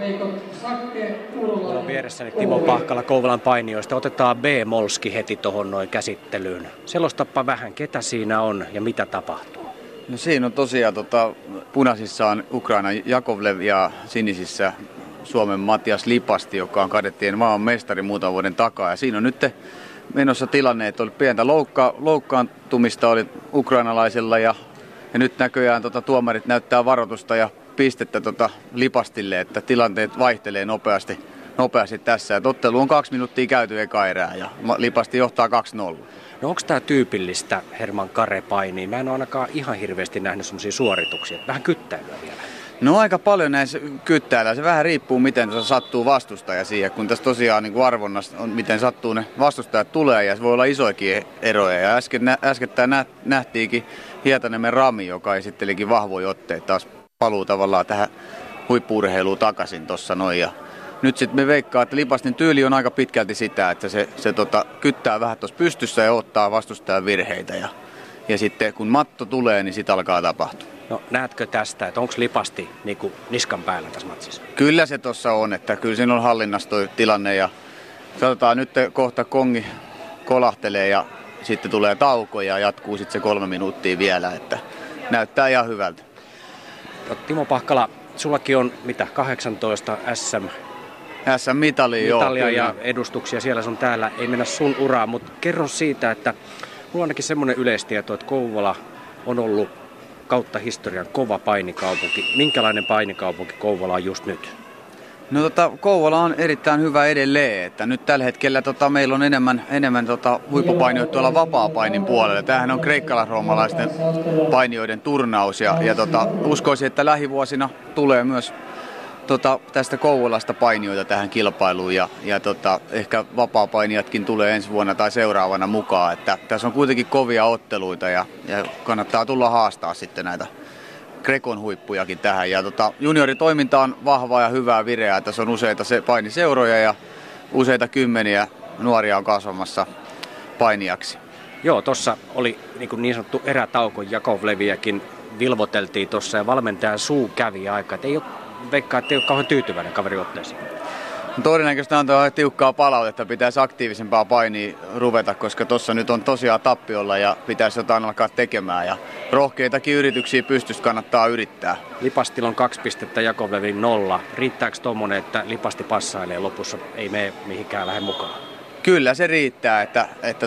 Mulla on vieressäni Timo Pahkala Kouvolan painijoista. Otetaan B-molski heti tuohon noin käsittelyyn. Selostappa vähän, ketä siinä on ja mitä tapahtuu. No siinä on tosiaan punaisissa on Ukrainan Jakovlev ja sinisissä Suomen Matias Lipasti, joka on kadettien maan mestari muutaman vuoden takaa. Ja siinä on nyt menossa tilanne, että oli pientä loukkaantumista oli ukrainalaisilla ja nyt näköjään tuomarit näyttää varoitusta ja pistettä Lipastille, että tilanteet vaihtelee nopeasti tässä. Et ottelu on 2 minuuttia käyty eka erää ja Lipasti johtaa 2-0. No onko tämä tyypillistä Herman Kare-painiin? Mä en ole ainakaan ihan hirveästi nähnyt semmoisia suorituksia. Vähän kyttäilyä vielä. No aika paljon näissä kyttäillä. Se vähän riippuu, miten sattuu vastustaja siihen, kun tässä tosiaan niin arvonnassa on, miten sattuu ne vastustajat tulee ja se voi olla isoikin eroja. Ja äskettäin nähtiinkin Hietaniemen Rami, joka esittelikin vahvoja otteita, taas paluu tavallaan tähän huippu-urheiluun takaisin tuossa noin. Ja nyt sitten me veikkaa, että Lipastin tyyli on aika pitkälti sitä, että se kyttää vähän tuossa pystyssä ja ottaa vastustajan virheitä. Ja sitten kun matto tulee, niin sitten alkaa tapahtua. No näetkö tästä, että onko Lipasti niin niskan päällä tässä matsissa? Kyllä se tuossa on, että kyllä siinä on hallinnassa tuo tilanne ja katsotaan nyt kohta kongi kolahtelee ja sitten tulee tauko ja jatkuu sitten se 3 minuuttia vielä, että näyttää ihan hyvältä. No, Timo Pahkala, sullakin on mitä 18 SM-mitalia ja edustuksia siellä sun täällä, ei mennä sun uraan, mutta kerro siitä, että mulla on ainakin semmoinen yleistieto, että Kouvola on ollut kautta historian kova painikaupunki. Minkälainen painikaupunki Kouvola on just nyt? No Kouvola on erittäin hyvä edelleen, että nyt tällä hetkellä meillä on enemmän huippupainijoita tuolla vapaapainin puolella. Tämähän on kreikkalais-roomalaisten painijoiden turnaus ja uskoisin, että lähivuosina tulee myös tästä Kouvolasta painijoita tähän kilpailuun ja ehkä vapaapainijatkin tulee ensi vuonna tai seuraavana mukaan. Että tässä on kuitenkin kovia otteluita ja kannattaa tulla haastaa sitten näitä Grekon huippujakin tähän. Ja junioritoiminta on vahvaa ja hyvää vireää. Tässä on useita painiseuroja ja useita kymmeniä nuoria on kasvamassa painijaksi. Joo, tuossa oli niin sanottu erätauko, Jakovleviäkin vilvoteltiin tuossa ja valmentajan suu kävi aika. Et ei ole, veikkaa, että ei ole kauhean tyytyväinen kaveri otteeseen. Todennäköisesti antaa tiukkaa palautetta, pitäisi aktiivisempaa painia ruveta, koska tuossa nyt on tosiaan tappiolla ja pitäisi jotain alkaa tekemään. Ja rohkeitakin yrityksiä pystystä kannattaa yrittää. Lipastilla on 2 pistettä, Jakovlevin 0. Riittääkö tommonen, että Lipasti passailee lopussa, ei mene mihinkään lähde mukaan? Kyllä se riittää, että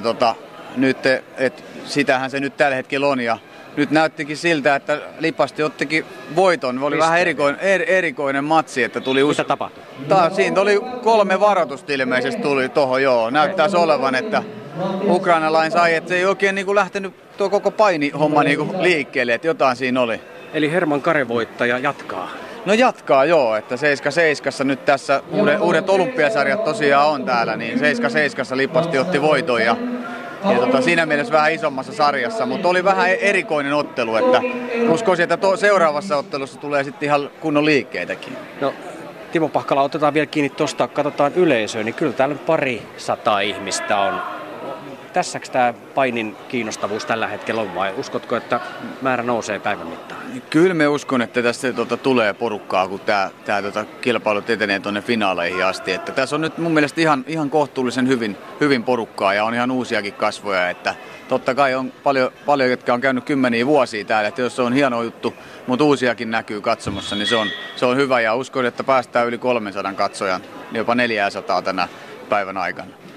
sitähän se nyt tällä hetkellä on. Ja nyt näyttikin siltä, että Lipasti ottikin voiton. Oli vähän erikoinen matsi, että tuli Mitä tapahtui? Siinä oli 3 varoitusta ilmeisesti tuli tuohon, joo. Näyttäisi olevan, että ukrainalainen sai, että se ei oikein lähtenyt tuo koko painihomma liikkeelle, että jotain siinä oli. Eli Herman Kare-voittaja jatkaa? No jatkaa joo, että 7-7 nyt tässä uudet olympiasarjat tosiaan on täällä, niin 7-7 Lipasti otti voiton ja siinä mielessä vähän isommassa sarjassa, mutta oli vähän erikoinen ottelu, että uskoisin, että seuraavassa ottelussa tulee sitten ihan kunnon liikkeitäkin. No, Timo Pahkala, otetaan vielä kiinni tuosta, katsotaan yleisöä, niin kyllä täällä 200 ihmistä on. Tässäks tämä painin kiinnostavuus tällä hetkellä on vai uskotko, että määrä nousee päivän mittaan? Kyllä me uskon, että tästä tulee porukkaa, kun tämä kilpailut etenee tuonne finaaleihin asti. Että tässä on nyt mun mielestä ihan kohtuullisen hyvin porukkaa ja on ihan uusiakin kasvoja. Että totta kai on paljon, jotka on käynyt kymmeniä vuosia täällä, että jos se on hieno juttu, mutta uusiakin näkyy katsomassa, niin se on hyvä. Ja uskon, että päästään yli 300 katsojan, jopa 400 tänä päivän aikana.